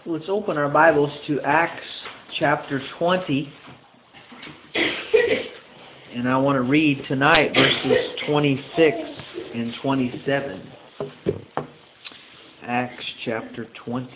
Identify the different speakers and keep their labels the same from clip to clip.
Speaker 1: Let's open our Bibles to Acts chapter 20. And I want to read tonight verses 26 and 27. Acts chapter 20.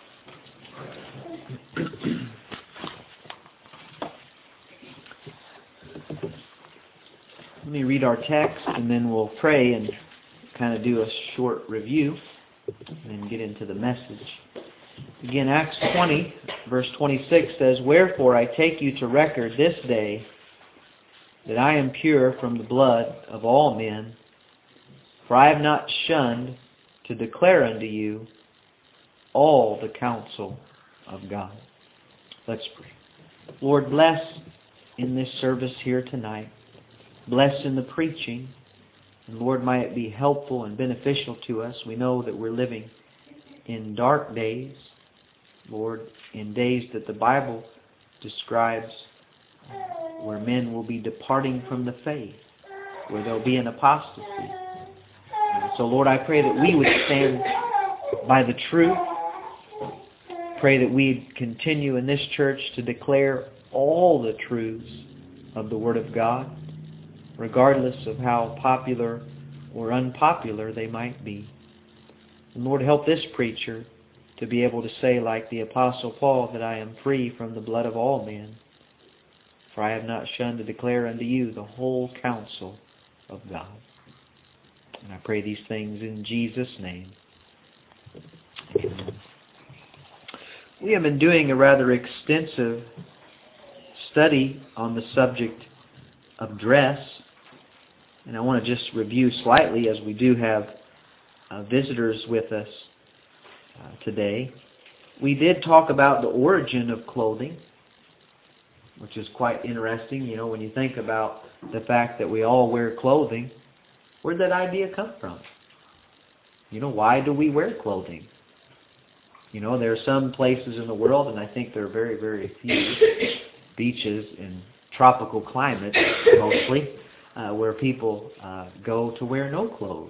Speaker 1: Let me read our text and then we'll pray and kind of do a short review and then get into the message. Again, Acts 20, verse 26 says, "Wherefore I take you to record this day that I am pure from the blood of all men, for I have not shunned to declare unto you all the counsel of God." Let's pray. Lord, bless in this service here tonight. Bless in the preaching. And Lord, might it be helpful and beneficial to us. We know that we're living in dark days, Lord, in days that the Bible describes where men will be departing from the faith, where there'll be an apostasy. And so, Lord, I pray that we would stand by the truth. Pray that we'd continue in this church to declare all the truths of the Word of God, regardless of how popular or unpopular they might be. And Lord, help this preacher to be able to say, like the Apostle Paul, that I am free from the blood of all men, for I have not shunned to declare unto you the whole counsel of God. And I pray these things in Jesus' name. Amen. We have been doing a rather extensive study on the subject of dress. And I want to just review slightly, as we do have visitors with us today. We did talk about the origin of clothing, which is quite interesting. You know, when you think about the fact that we all wear clothing, where did that idea come from? You know, why do we wear clothing? You know, there are some places in the world, and I think there are very, very few beaches in tropical climates, mostly, where people go to wear no clothes.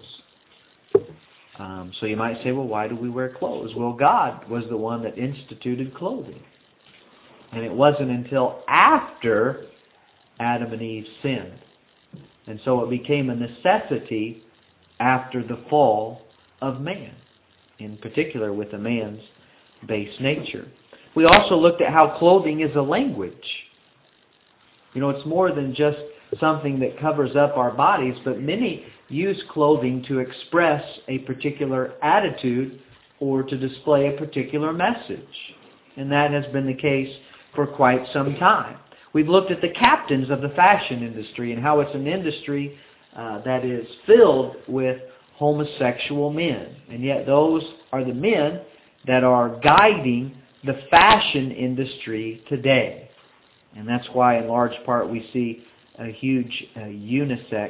Speaker 1: So you might say, well, why do we wear clothes? Well, God was the one that instituted clothing. And it wasn't until after Adam and Eve sinned. And so it became a necessity after the fall of man, in particular with a man's base nature. We also looked at how clothing is a language. You know, it's more than just something that covers up our bodies, but many use clothing to express a particular attitude or to display a particular message. And that has been the case for quite some time. We've looked at the captains of the fashion industry and how it's an industry that is filled with homosexual men. And yet those are the men that are guiding the fashion industry today. And that's why in large part we see a huge unisex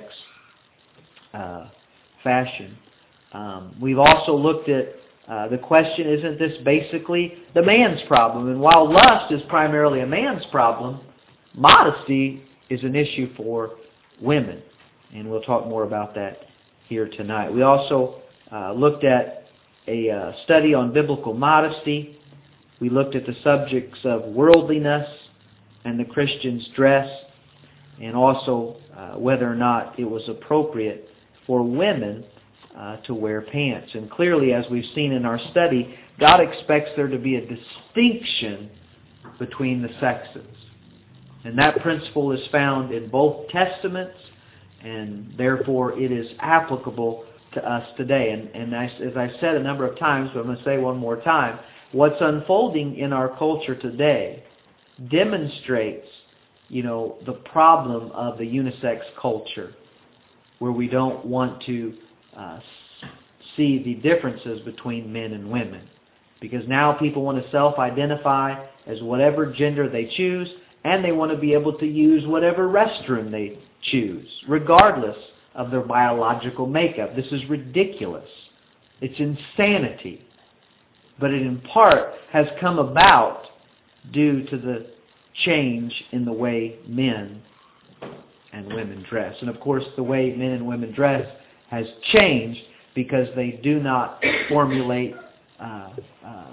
Speaker 1: fashion. We've also looked at the question, isn't this basically the man's problem? And while lust is primarily a man's problem, modesty is an issue for women. And we'll talk more about that here tonight. We also looked at a study on biblical modesty. We looked at the subjects of worldliness and the Christian's dress, and also whether or not it was appropriate for women to wear pants. And clearly, as we've seen in our study, God expects there to be a distinction between the sexes. And that principle is found in both testaments, and therefore it is applicable to us today. And as I said a number of times, but I'm going to say one more time, what's unfolding in our culture today demonstrates, you know, the problem of the unisex culture, where we don't want to see the differences between men and women. Because now people want to self-identify as whatever gender they choose, and they want to be able to use whatever restroom they choose, regardless of their biological makeup. This is ridiculous. It's insanity. But it in part has come about due to the change in the way men and women dress. And of course, the way men and women dress has changed because they do not formulate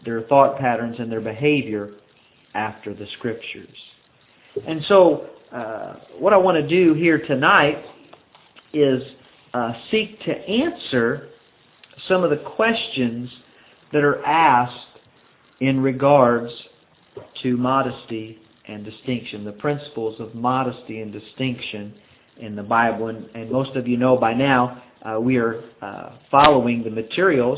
Speaker 1: their thought patterns and their behavior after the Scriptures. And so, what I want to do here tonight is seek to answer some of the questions that are asked in regards to modesty and distinction, the principles of modesty and distinction in the Bible. And most of you know by now, we are following the materials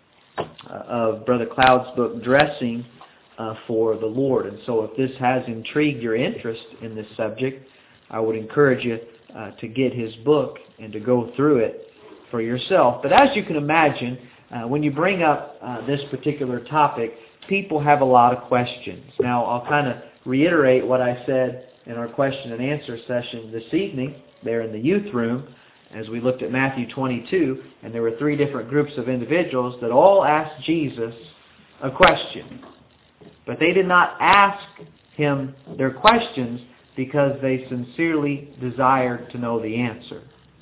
Speaker 1: of Brother Cloud's book, Dressing for the Lord. And so if this has intrigued your interest in this subject, I would encourage you to get his book and to go through it for yourself. But as you can imagine, when you bring up this particular topic, people have a lot of questions. Now, I'll kind of reiterate what I said in our question and answer session this evening there in the youth room as we looked at Matthew 22, and there were 3 different groups of individuals that all asked Jesus a question. But they did not ask him their questions because they sincerely desired to know the answer.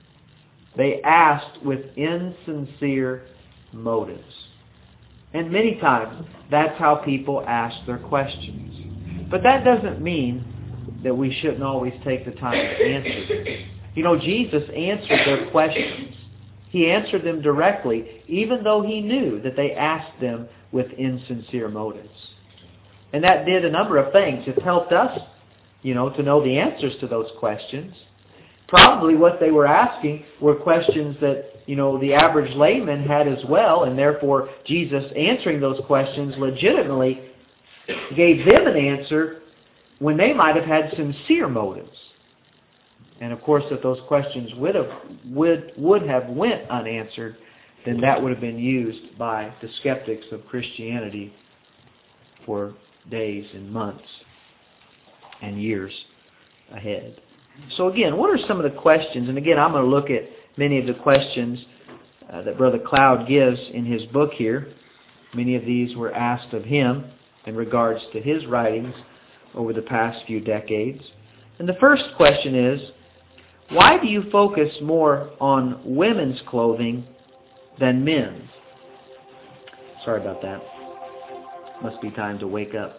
Speaker 1: They asked with insincere motives. And many times, that's how people ask their questions. But that doesn't mean that we shouldn't always take the time to answer them. You know, Jesus answered their questions. He answered them directly, even though he knew that they asked them with insincere motives. And that did a number of things. It helped us, to know the answers to those questions. Probably what they were asking were questions that, the average layman had as well, and therefore Jesus answering those questions legitimately gave them an answer when they might have had sincere motives. And of course, if those questions would have went unanswered, then that would have been used by the skeptics of Christianity for days and months and years ahead. So again, what are some of the questions? And again, I'm going to look at many of the questions that Brother Cloud gives in his book here. Many of these were asked of him in regards to his writings over the past few decades. And the first question is, why do you focus more on women's clothing than men's? Sorry about that. Must be time to wake up.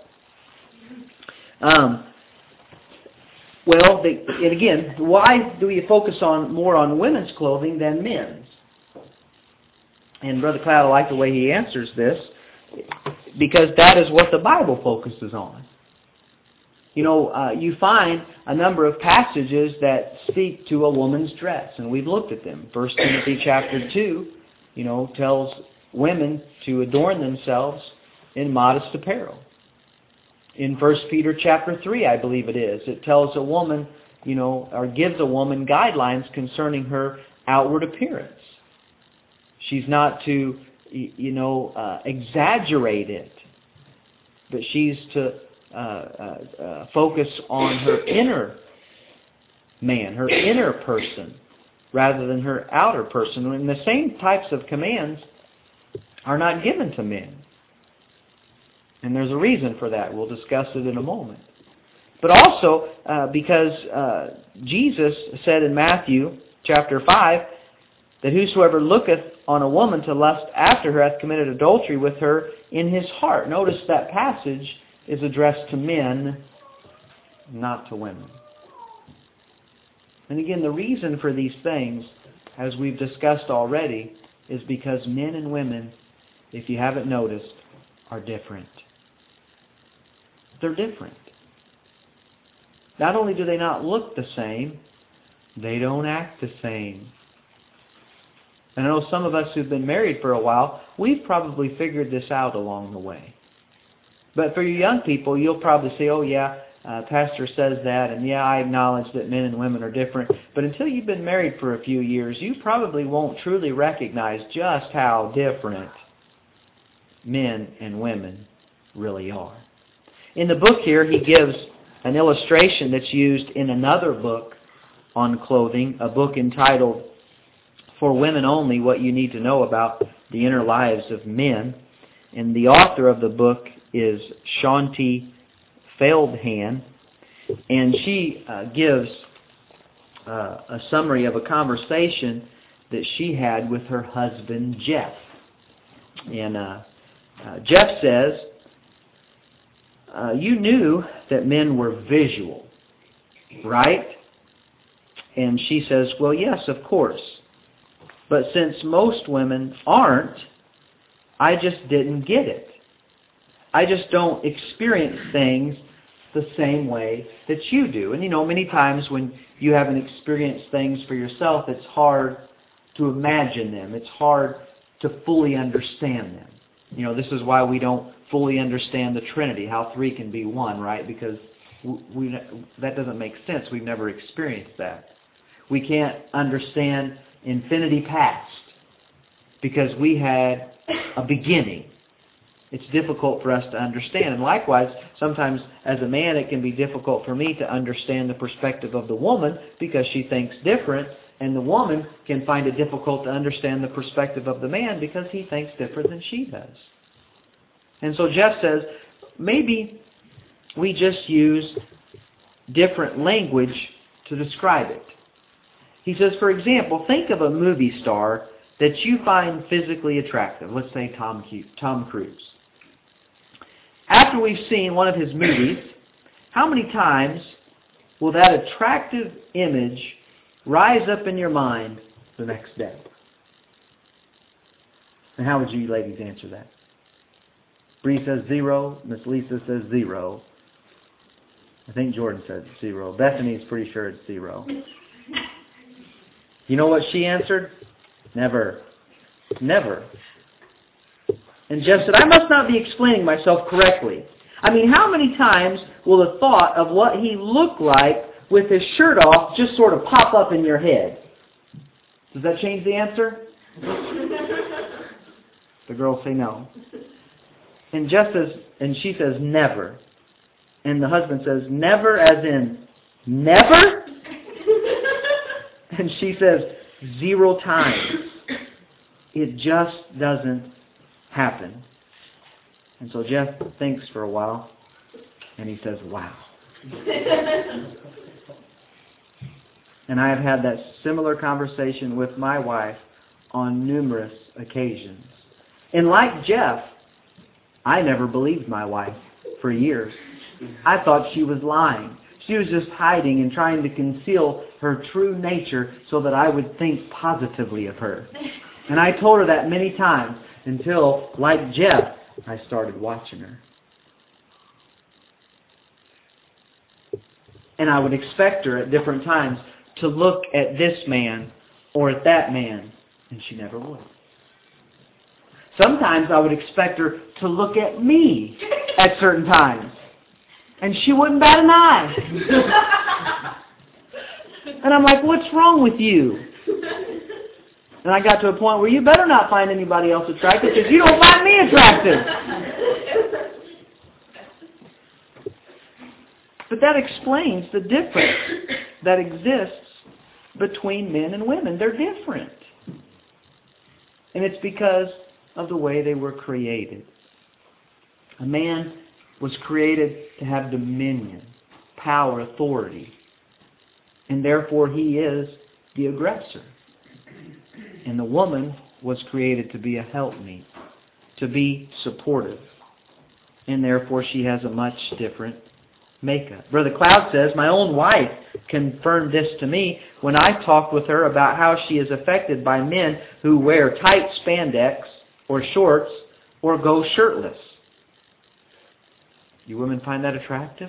Speaker 1: And again, why do you focus more on women's clothing than men's? And Brother Cloud, I like the way he answers this, because that is what the Bible focuses on. You find a number of passages that speak to a woman's dress, and we've looked at them. 1 Timothy chapter 2, tells women to adorn themselves in modest apparel. In 1 Peter chapter 3, I believe it tells a woman, or gives a woman guidelines concerning her outward appearance. She's not to, exaggerate it, but she's to focus on her inner man, her inner person, rather than her outer person. And the same types of commands are not given to men. And there's a reason for that. We'll discuss it in a moment. But also because Jesus said in Matthew chapter 5 that whosoever looketh on a woman to lust after her hath committed adultery with her in his heart. Notice that passage is addressed to men, not to women. And again, the reason for these things, as we've discussed already, is because men and women, if you haven't noticed, are different. They're different. Not only do they not look the same, they don't act the same. And I know some of us who've been married for a while, we've probably figured this out along the way. But for you young people, you'll probably say, oh yeah, Pastor says that, and yeah, I acknowledge that men and women are different. But until you've been married for a few years, you probably won't truly recognize just how different men and women really are. In the book here, he gives an illustration that's used in another book on clothing, a book entitled For Women Only, What You Need to Know About the Inner Lives of Men. And the author of the book is Shaunti Feldhahn, and she gives a summary of a conversation that she had with her husband, Jeff. And Jeff says, you knew that men were visual, right? And she says, well, yes, of course. But since most women aren't, I just didn't get it. I just don't experience things the same way that you do. And many times when you haven't experienced things for yourself, it's hard to imagine them. It's hard to fully understand them. This is why we don't fully understand the Trinity, how three can be one, right? Because that doesn't make sense. We've never experienced that. We can't understand infinity past because we had a beginning. It's difficult for us to understand. And likewise, sometimes as a man, it can be difficult for me to understand the perspective of the woman because she thinks different, and the woman can find it difficult to understand the perspective of the man because he thinks different than she does. And so Jeff says, maybe we just use different language to describe it. He says, for example, think of a movie star that you find physically attractive. Let's say Tom Cruise. After we've seen one of his movies, how many times will that attractive image rise up in your mind the next day? And how would you ladies answer that? Bree says 0. Miss Lisa says 0. I think Jordan said 0. Bethany's pretty sure it's 0. You know what she answered? Never. Never. And Jeff said, I must not be explaining myself correctly. I mean, how many times will the thought of what he looked like with his shirt off just sort of pop up in your head? Does that change the answer? The girls say no. And Jeff says, and she says, never. And the husband says, never as in never? And she says, 0 times. It just doesn't happen. And so Jeff thinks for a while, and he says, wow. And I have had that similar conversation with my wife on numerous occasions. And like Jeff, I never believed my wife for years. I thought she was lying. She was just hiding and trying to conceal her true nature so that I would think positively of her. And I told her that many times until, like Jeff, I started watching her. And I would expect her at different times to look at this man or at that man, and she never would. Sometimes I would expect her to look at me at certain times, and she wouldn't bat an eye. And I'm like, what's wrong with you? And I got to a point where you better not find anybody else attractive because you don't find me attractive. But that explains the difference that exists between men and women. They're different. And it's because of the way they were created. A man was created to have dominion, power, authority. And therefore he is the aggressor. And the woman was created to be a helpmeet, to be supportive. And therefore she has a much different makeup. Brother Cloud says, my own wife confirmed this to me when I talked with her about how she is affected by men who wear tight spandex or shorts or go shirtless. You women find that attractive?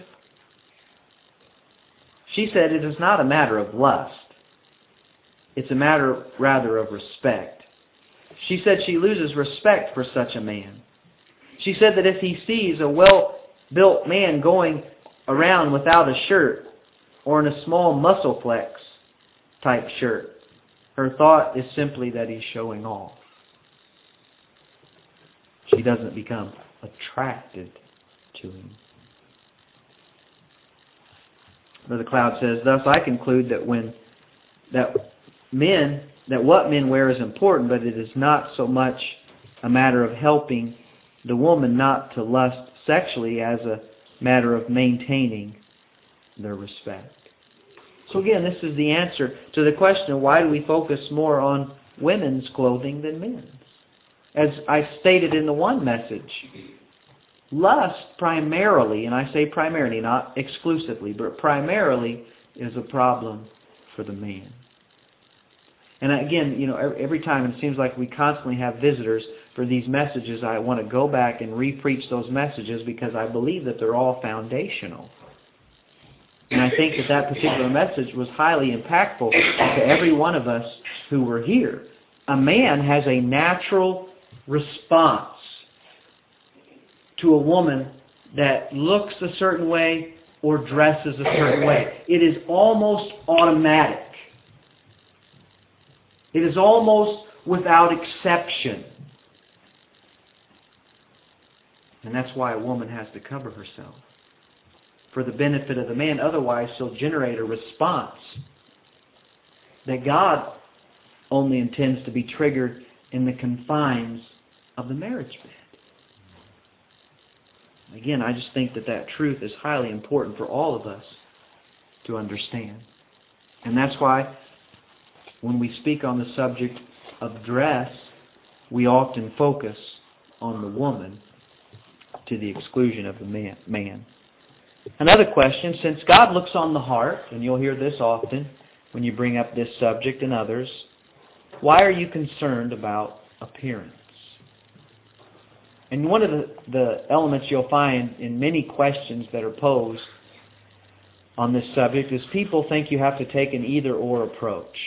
Speaker 1: She said it is not a matter of lust. It's a matter rather of respect. She said she loses respect for such a man. She said that if he sees a well-built man going around without a shirt or in a small muscle flex type shirt, her thought is simply that he's showing off. She doesn't become attracted to him. Brother Cloud says, thus I conclude that what men wear is important, but it is not so much a matter of helping the woman not to lust sexually as a matter of maintaining their respect. So again, this is the answer to the question of why do we focus more on women's clothing than men's? as I stated in the one message, lust primarily, and I say primarily, not exclusively, but primarily is a problem for the man. And again, every time it seems like we constantly have visitors for these messages. I want to go back and re-preach those messages because I believe that they're all foundational. And I think that particular message was highly impactful to every one of us who were here. A man has a natural response to a woman that looks a certain way or dresses a certain way. It is almost automatic. It is almost without exception. And that's why a woman has to cover herself, for the benefit of the man. Otherwise, she'll generate a response that God only intends to be triggered in the confines of the marriage bed. Again, I just think that truth is highly important for all of us to understand. And that's why when we speak on the subject of dress, we often focus on the woman to the exclusion of the man. Another question, since God looks on the heart, and you'll hear this often when you bring up this subject and others, why are you concerned about appearance? And one of the elements you'll find in many questions that are posed on this subject is people think you have to take an either-or approach.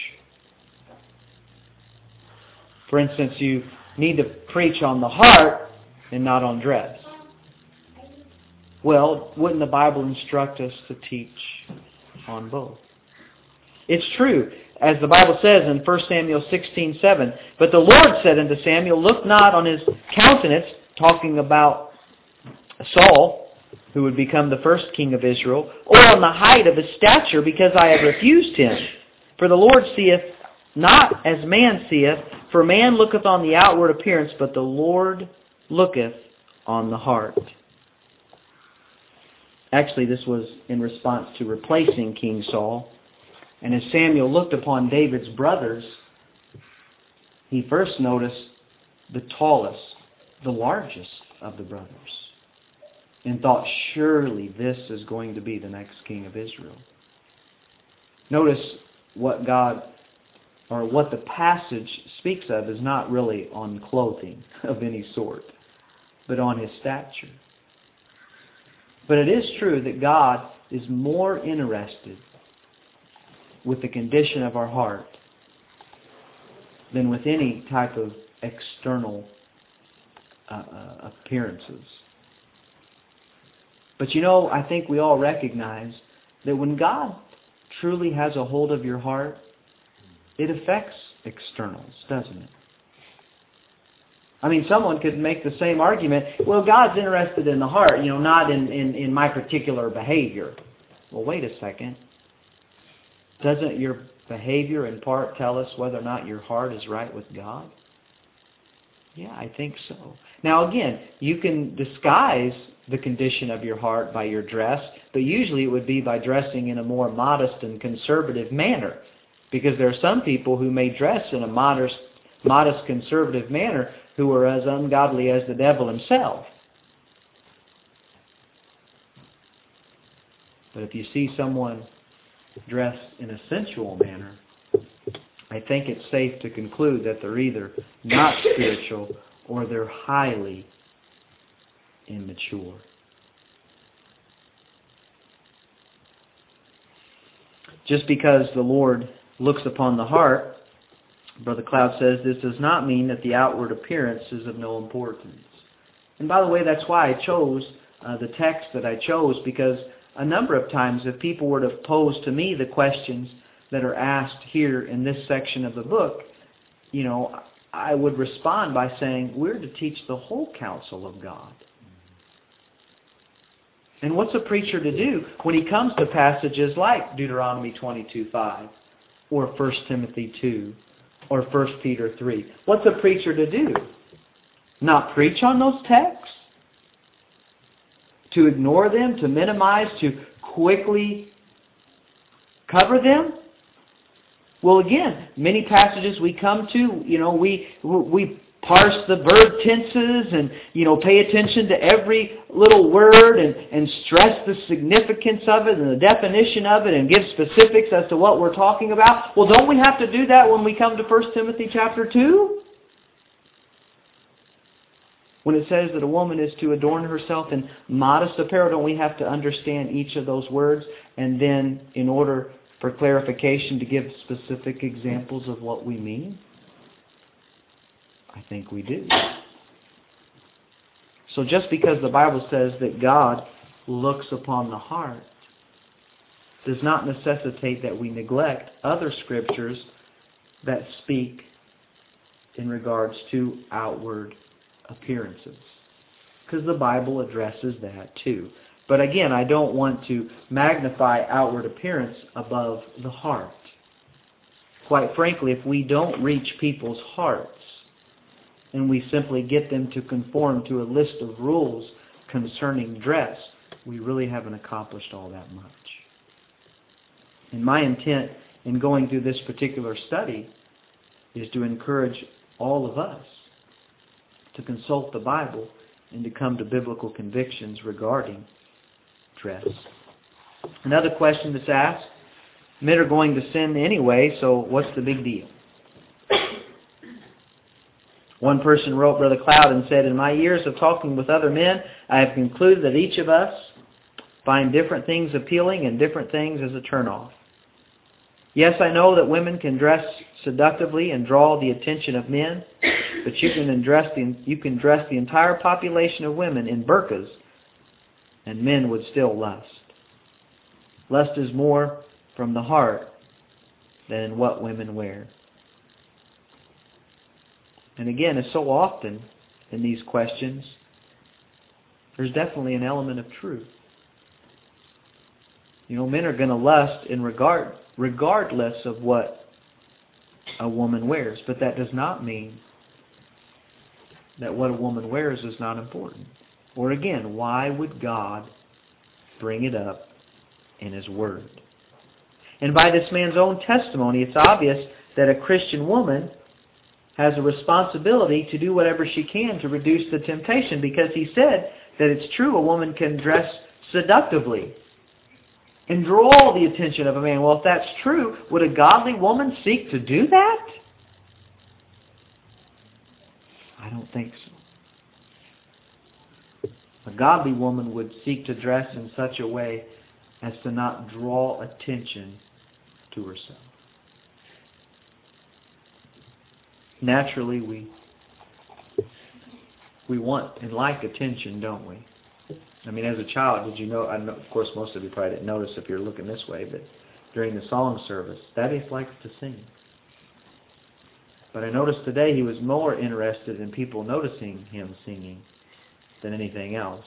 Speaker 1: For instance, you need to preach on the heart and not on dress. Well, wouldn't the Bible instruct us to teach on both? It's true, as the Bible says in 1 Samuel 16:7, "But the Lord said unto Samuel, Look not on his countenance," talking about Saul, who would become the first king of Israel, "or on the height of his stature, because I have refused him. For the Lord seeth not as man seeth, for man looketh on the outward appearance, but the Lord looketh on the heart." Actually, this was in response to replacing King Saul. And as Samuel looked upon David's brothers, he first noticed the tallest, the largest of the brothers, and thought, surely this is going to be the next king of Israel. Notice what the passage speaks of is not really on clothing of any sort, but on his stature. But it is true that God is more interested with the condition of our heart than with any type of external appearances. But I think we all recognize that when God truly has a hold of your heart, it affects externals, doesn't it? I mean, someone could make the same argument, well, God's interested in the heart, not in my particular behavior. Well, wait a second. Doesn't your behavior in part tell us whether or not your heart is right with God? Yeah, I think so. Now again, you can disguise the condition of your heart by your dress, but usually it would be by dressing in a more modest and conservative manner. Because there are some people who may dress in a modest, conservative manner who are as ungodly as the devil himself. But if you see someone dressed in a sensual manner, I think it's safe to conclude that they're either not spiritual or they're highly immature. Just because the Lord looks upon the heart, Brother Cloud says, this does not mean that the outward appearance is of no importance. And by the way, that's why I chose the text that I chose, because a number of times if people were to pose to me the questions that are asked here in this section of the book, I would respond by saying, we're to teach the whole counsel of God. And what's a preacher to do when he comes to passages like Deuteronomy 22:5 or 1 Timothy 2 or 1 Peter 3? What's a preacher to do? Not preach on those texts? To ignore them? To minimize? To quickly cover them? Well, again, many passages we come to, we parse the verb tenses and, pay attention to every little word and stress the significance of it and the definition of it and give specifics as to what we're talking about. Well, don't we have to do that when we come to 1 Timothy chapter 2? When it says that a woman is to adorn herself in modest apparel, don't we have to understand each of those words? And then, in order for clarification, to give specific examples of what we mean? I think we do. So just because the Bible says that God looks upon the heart does not necessitate that we neglect other scriptures that speak in regards to outward appearances. Because the Bible addresses that too. But again, I don't want to magnify outward appearance above the heart. Quite frankly, if we don't reach people's hearts and we simply get them to conform to a list of rules concerning dress, we really haven't accomplished all that much. And my intent in going through this particular study is to encourage all of us to consult the Bible and to come to biblical convictions regarding dress. Another question that's asked, men are going to sin anyway, so what's the big deal? One person wrote Brother Cloud and said, in my years of talking with other men, I have concluded that each of us find different things appealing and different things as a turnoff. Yes, I know that women can dress seductively and draw the attention of men, but you can dress the entire population of women in burqas, and men would still lust. Lust is more from the heart than what women wear. And again, as so often in these questions, there's definitely an element of truth. Men are going to lust in regardless of what a woman wears. But that does not mean that what a woman wears is not important. Or again, why would God bring it up in His Word? And by this man's own testimony, it's obvious that a Christian woman has a responsibility to do whatever she can to reduce the temptation, because he said that it's true a woman can dress seductively and draw the attention of a man. Well, if that's true, would a godly woman seek to do that? I don't think so. A godly woman would seek to dress in such a way as to not draw attention to herself. Naturally, we want and like attention, don't we? I mean, as a child, did you know, of course most of you probably didn't notice if you're looking this way, but during the song service, Daddy likes to sing. But I noticed today he was more interested in people noticing him singing than anything else.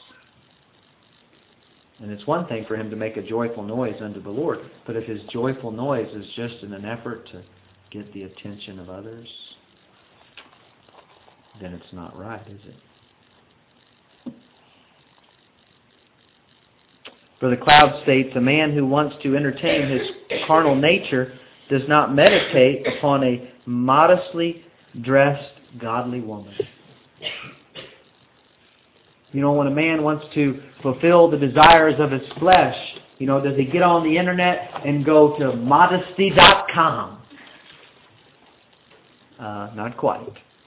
Speaker 1: And it's one thing for him to make a joyful noise unto the Lord, but if his joyful noise is just in an effort to get the attention of others, then it's not right, is it? Brother Cloud states, a man who wants to entertain his carnal nature does not meditate upon a modestly dressed godly woman. When a man wants to fulfill the desires of his flesh, does he get on the internet and go to modesty.com? Not quite.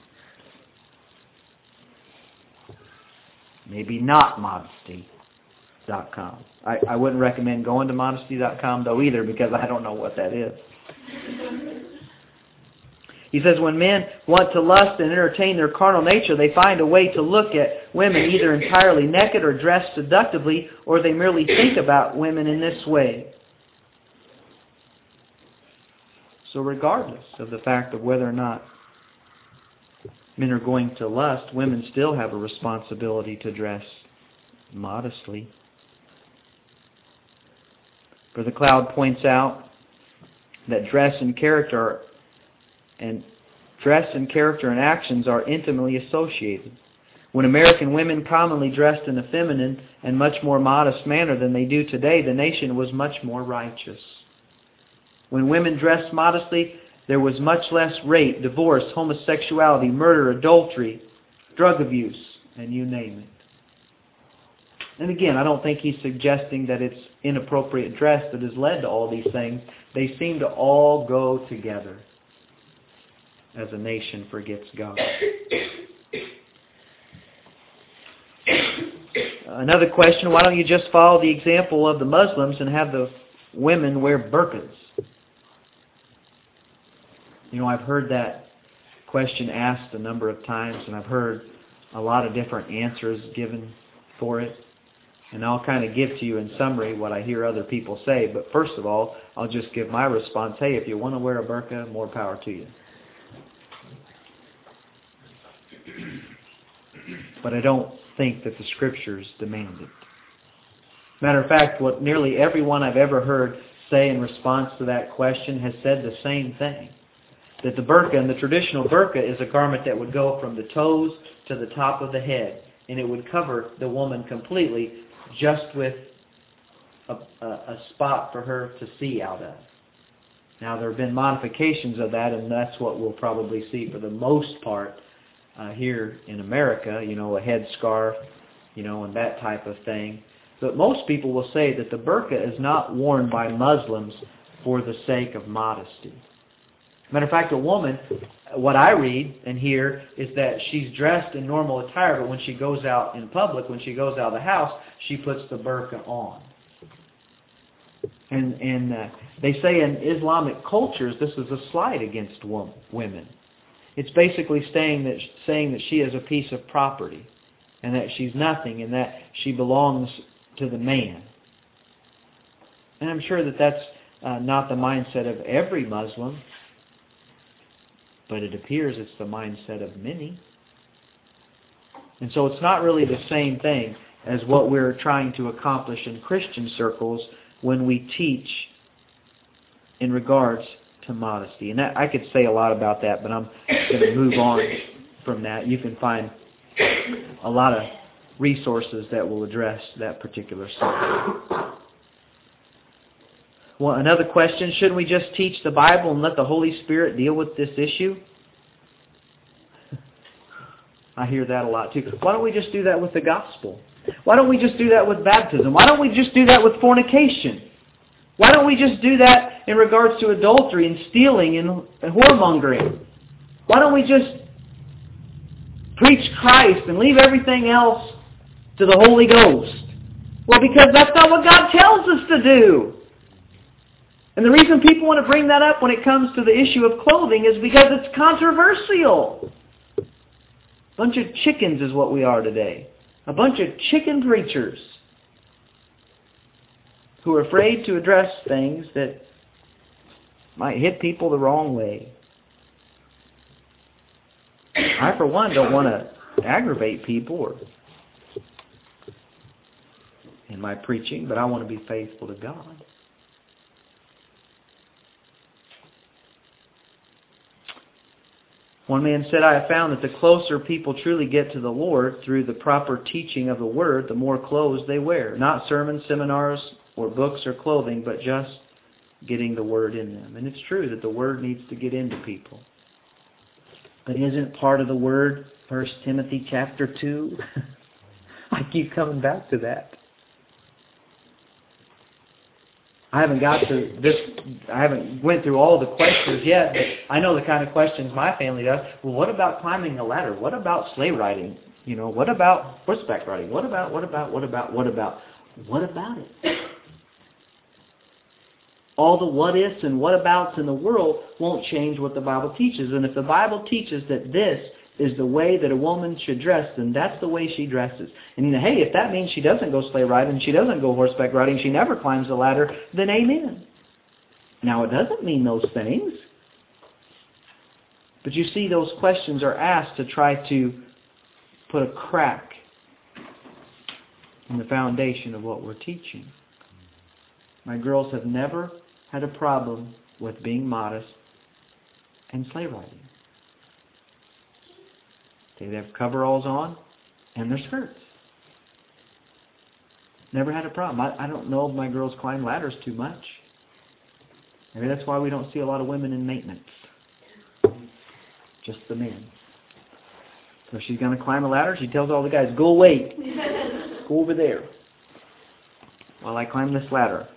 Speaker 1: Maybe not modesty.com. I wouldn't recommend going to modesty.com though either, because I don't know what that is. He says when men want to lust and entertain their carnal nature, they find a way to look at women either entirely naked or dressed seductively, or they merely think about women in this way. So regardless of the fact of whether or not men are going to lust, women still have a responsibility to dress modestly. Brother Cloud points out that dress and character and actions are intimately associated. When American women commonly dressed in a feminine and much more modest manner than they do today, the nation was much more righteous. When women dressed modestly, there was much less rape, divorce, homosexuality, murder, adultery, drug abuse, and you name it. And again, I don't think he's suggesting that it's inappropriate dress that has led to all these things. They seem to all go together as a nation forgets God. Another question, why don't you just follow the example of the Muslims and have the women wear burqas? You know, I've heard that question asked a number of times, and I've heard a lot of different answers given for it. And I'll kind of give to you in summary what I hear other people say. But first of all, I'll just give my response. Hey, if you want to wear a burqa, more power to you. But I don't think that the Scriptures demand it. Matter of fact, what nearly everyone I've ever heard say in response to that question has said the same thing. That the burqa, and the traditional burqa, is a garment that would go from the toes to the top of the head. And it would cover the woman completely, just with a spot for her to see out of. Now, there have been modifications of that, and that's what we'll probably see for the most part here in America, you know, a headscarf, you know, and that type of thing. But most people will say that the burqa is not worn by Muslims for the sake of modesty. Matter of fact, a woman, what I read and hear is that she's dressed in normal attire, but when she goes out in public, when she goes out of the house, she puts the burqa on. And they say in Islamic cultures, this is a slight against women. It's basically saying that she is a piece of property, and that she's nothing, and that she belongs to the man. And I'm sure that that's not the mindset of every Muslim, but it appears it's the mindset of many. And so it's not really the same thing as what we're trying to accomplish in Christian circles when we teach in regards to modesty. And I could say a lot about that, but I'm going to move on from that. You can find a lot of resources that will address that particular subject. Well, another question, shouldn't we just teach the Bible and let the Holy Spirit deal with this issue? I hear that a lot too. Why don't we just do that with the gospel? Why don't we just do that with baptism? Why don't we just do that with fornication? Why don't we just do that in regards to adultery and stealing and whoremongering? Why don't we just preach Christ and leave everything else to the Holy Ghost? Well, because that's not what God tells us to do. And the reason people want to bring that up when it comes to the issue of clothing is because it's controversial. A bunch of chickens is what we are today. A bunch of chicken preachers who are afraid to address things that might hit people the wrong way. I, for one, don't want to aggravate people in my preaching, but I want to be faithful to God. One man said, I have found that the closer people truly get to the Lord through the proper teaching of the Word, the more clothes they wear. Not sermons, seminars, or books or clothing, but just getting the Word in them. And it's true that the Word needs to get into people. But isn't part of the Word 1 Timothy chapter 2? I keep coming back to that. I haven't got to this. I haven't went through all the questions yet, but I know the kind of questions my family does. Well, what about climbing a ladder? What about sleigh riding? You know, what about horseback riding? What about it? All the what ifs and what abouts in the world won't change what the Bible teaches. And if the Bible teaches that this is the way that a woman should dress, then that's the way she dresses. And hey, if that means she doesn't go sleigh riding, she doesn't go horseback riding, she never climbs the ladder, then amen. Now, it doesn't mean those things. But you see, those questions are asked to try to put a crack in the foundation of what we're teaching. My girls have never had a problem with being modest and sleigh riding. They have coveralls on and their skirts. Never had a problem. I don't know if my girls climb ladders too much. Maybe that's why we don't see a lot of women in maintenance. just the men. So she's going to climb a ladder. She tells all the guys, go away. Go over there while I climb this ladder.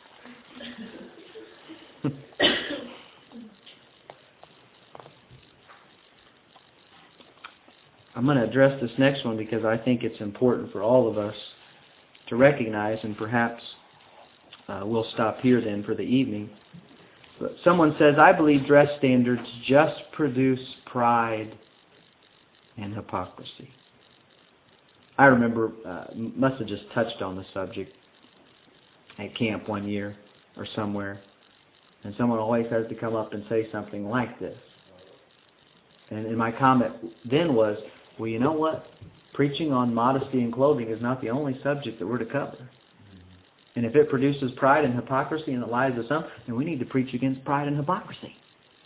Speaker 1: I'm going to address this next one because I think it's important for all of us to recognize, and perhaps we'll stop here then for the evening. But someone says, I believe dress standards just produce pride and hypocrisy. I remember, must have just touched on the subject at camp one year or somewhere, and someone always has to come up and say something like this. And my comment then was, well, you know what? Preaching on modesty and clothing is not the only subject that we're to cover. And if it produces pride and hypocrisy in the lives of some, then we need to preach against pride and hypocrisy.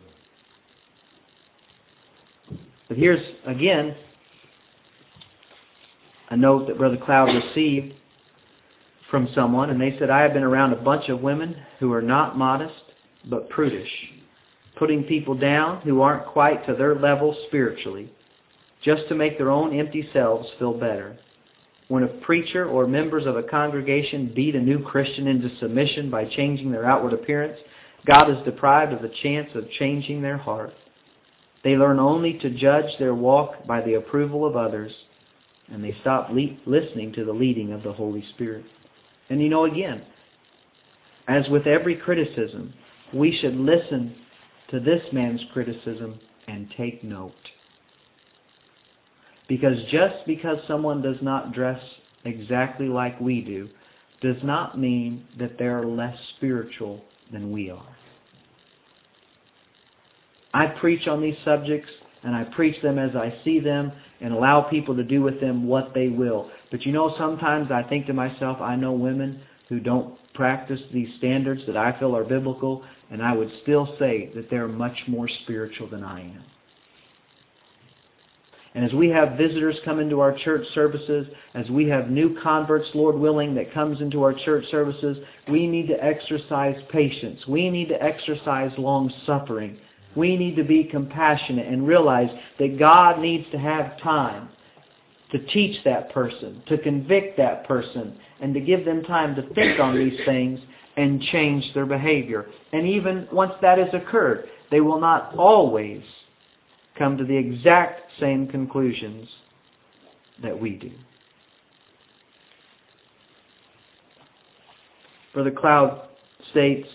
Speaker 1: But here's, again, a note that Brother Cloud received from someone, and they said, I have been around a bunch of women who are not modest, but prudish, putting people down who aren't quite to their level spiritually, just to make their own empty selves feel better. When a preacher or members of a congregation beat a new Christian into submission by changing their outward appearance, God is deprived of the chance of changing their heart. They learn only to judge their walk by the approval of others, and they stop listening to the leading of the Holy Spirit. And you know, again, as with every criticism, we should listen to this man's criticism and take note. Because just because someone does not dress exactly like we do, does not mean that they're less spiritual than we are. I preach on these subjects, and I preach them as I see them, and allow people to do with them what they will. But you know, sometimes I think to myself, I know women who don't practice these standards that I feel are biblical, and I would still say that they're much more spiritual than I am. And as we have visitors come into our church services, as we have new converts, Lord willing, that comes into our church services, we need to exercise patience. We need to exercise long-suffering. We need to be compassionate and realize that God needs to have time to teach that person, to convict that person, and to give them time to think on these things and change their behavior. And even once that has occurred, they will not always come to the exact same conclusions that we do. Brother Cloud states,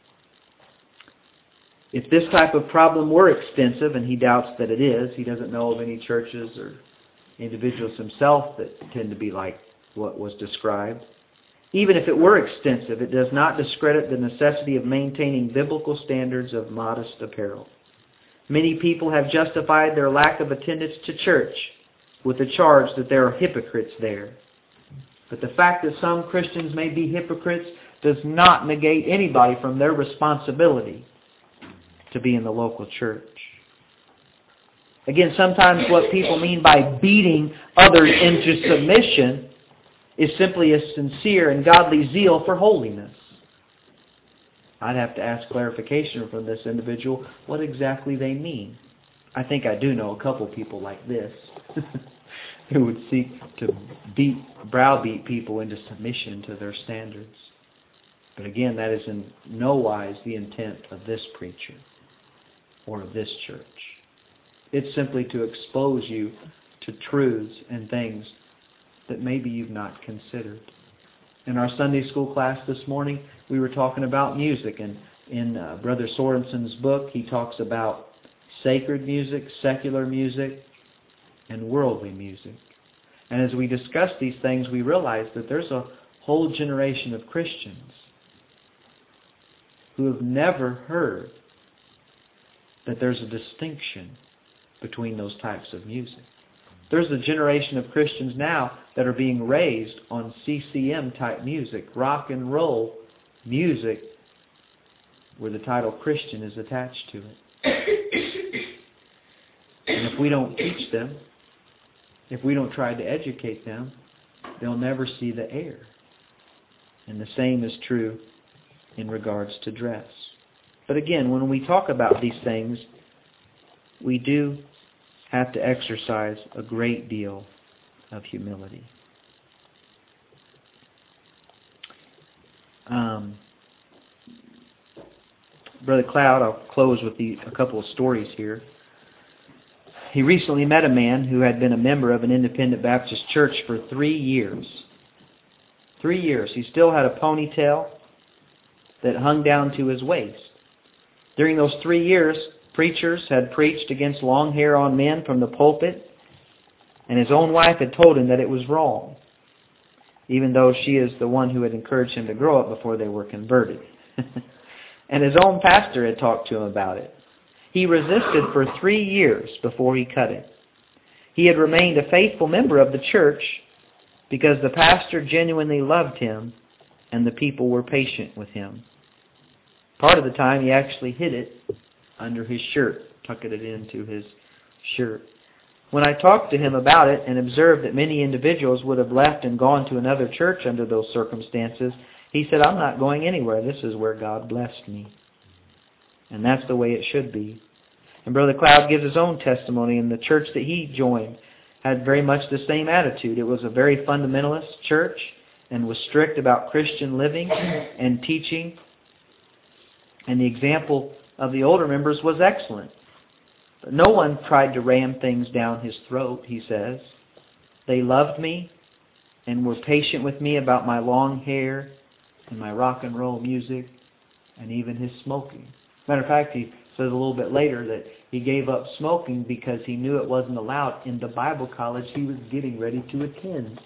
Speaker 1: if this type of problem were extensive, and he doubts that it is, he doesn't know of any churches or individuals himself that tend to be like what was described. Even if it were extensive, it does not discredit the necessity of maintaining biblical standards of modest apparel. Many people have justified their lack of attendance to church with the charge that there are hypocrites there. But the fact that some Christians may be hypocrites does not negate anybody from their responsibility to be in the local church. Again, sometimes what people mean by beating others into submission is simply a sincere and godly zeal for holiness. I'd have to ask clarification from this individual what exactly they mean. I think I do know a couple people like this who would seek to browbeat people into submission to their standards. But again, that is in no wise the intent of this preacher or of this church. It's simply to expose you to truths and things that maybe you've not considered. In our Sunday school class this morning, we were talking about music, and in Brother Sorensen's book, he talks about sacred music, secular music, and worldly music. And as we discuss these things, we realize that there's a whole generation of Christians who have never heard that there's a distinction between those types of music. There's a generation of Christians now that are being raised on CCM type music, rock and roll music, where the title Christian is attached to it. And if we don't teach them, if we don't try to educate them, they'll never see the error. And the same is true in regards to dress. But again, when we talk about these things, we do have to exercise a great deal of humility. Brother Cloud, I'll close with a couple of stories here. He recently met a man who had been a member of an independent Baptist church for 3 years. 3 years. He still had a ponytail that hung down to his waist. During those 3 years, preachers had preached against long hair on men from the pulpit, and his own wife had told him that it was wrong, even though she is the one who had encouraged him to grow it before they were converted. And his own pastor had talked to him about it. He resisted for 3 years before he cut it. He had remained a faithful member of the church because the pastor genuinely loved him and the people were patient with him. Part of the time he actually hid it under his shirt, tucking it into his shirt. When I talked to him about it and observed that many individuals would have left and gone to another church under those circumstances, he said, "I'm not going anywhere. This is where God blessed me." And that's the way it should be. And Brother Cloud gives his own testimony, in the church that he joined had very much the same attitude. It was a very fundamentalist church and was strict about Christian living and teaching. And the example of the older members was excellent. But no one tried to ram things down his throat, he says. They loved me and were patient with me about my long hair and my rock and roll music and even his smoking. Matter of fact, he says a little bit later that he gave up smoking because he knew it wasn't allowed in the Bible college he was getting ready to attend.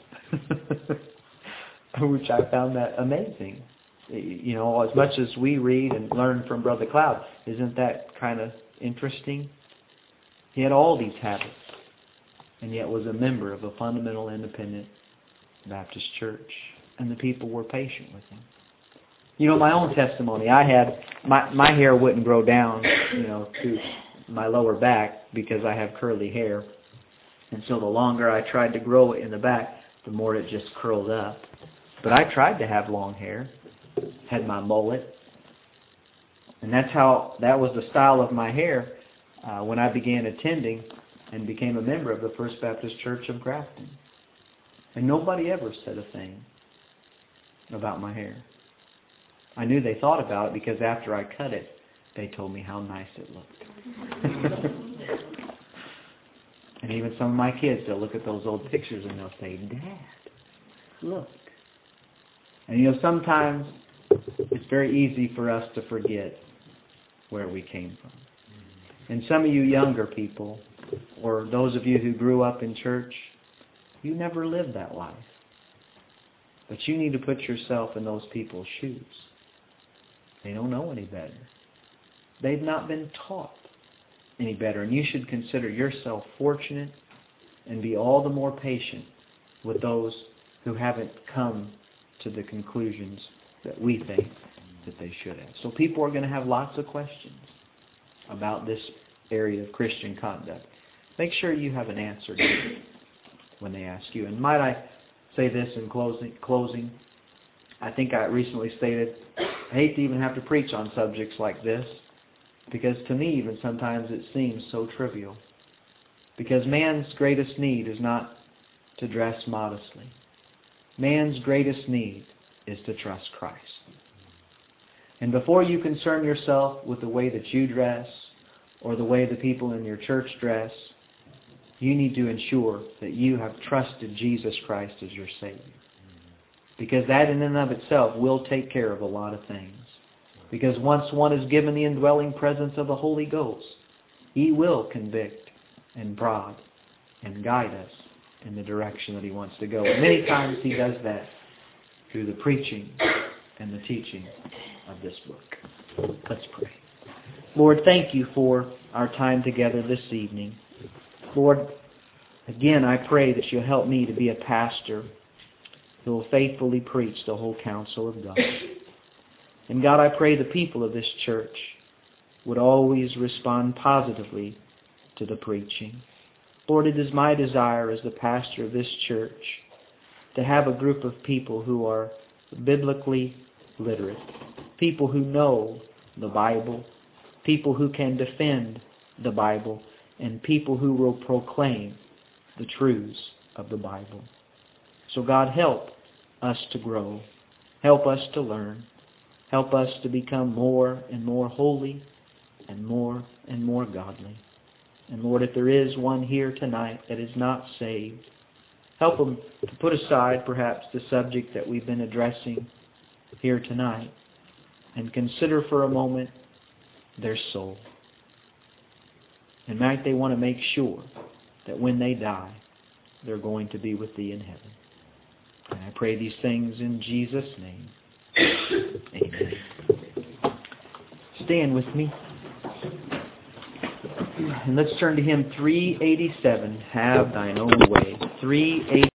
Speaker 1: Which I found that amazing. You know, as much as we read and learn from Brother Cloud, isn't that kind of interesting? He had all these habits, and yet was a member of a fundamental independent Baptist church, and the people were patient with him. You know, my own testimony, I had, my hair wouldn't grow down, you know, to my lower back because I have curly hair. And so the longer I tried to grow it in the back, the more it just curled up. But I tried to have long hair, had my mullet. And that was the style of my hair when I began attending and became a member of the First Baptist Church of Grafton. And nobody ever said a thing about my hair. I knew they thought about it because after I cut it, they told me how nice it looked. And even some of my kids, they'll look at those old pictures and they'll say, "Dad, look." And you know, sometimes it's very easy for us to forget where we came from. And some of you younger people, or those of you who grew up in church, you never lived that life. But you need to put yourself in those people's shoes. They don't know any better. They've not been taught any better. And you should consider yourself fortunate and be all the more patient with those who haven't come to the conclusions that we think that they should have. So people are going to have lots of questions about this area of Christian conduct. Make sure you have an answer to it when they ask you. And might I say this in closing? I think I recently stated, I hate to even have to preach on subjects like this, because to me even sometimes it seems so trivial. Because man's greatest need is not to dress modestly. Man's greatest need is to trust Christ. And before you concern yourself with the way that you dress or the way the people in your church dress, you need to ensure that you have trusted Jesus Christ as your Savior. Because that in and of itself will take care of a lot of things. Because once one is given the indwelling presence of the Holy Ghost, He will convict and prod and guide us in the direction that He wants to go. And many times He does that through the preaching and the teaching of this book. Let's pray. Lord, thank You for our time together this evening. Lord, again I pray that You'll help me to be a pastor who will faithfully preach the whole counsel of God. And God, I pray the people of this church would always respond positively to the preaching. Lord, it is my desire as the pastor of this church to have a group of people who are biblically literate, people who know the Bible, people who can defend the Bible, and people who will proclaim the truths of the Bible. So God, help us to grow. Help us to learn. Help us to become more and more holy and more godly. And Lord, if there is one here tonight that is not saved, help them to put aside perhaps the subject that we've been addressing here tonight and consider for a moment their soul. And might they want to make sure that when they die, they're going to be with Thee in heaven. And I pray these things in Jesus' name. Amen. Stand with me. And let's turn to hymn 387, Have Thine Own Way. 387.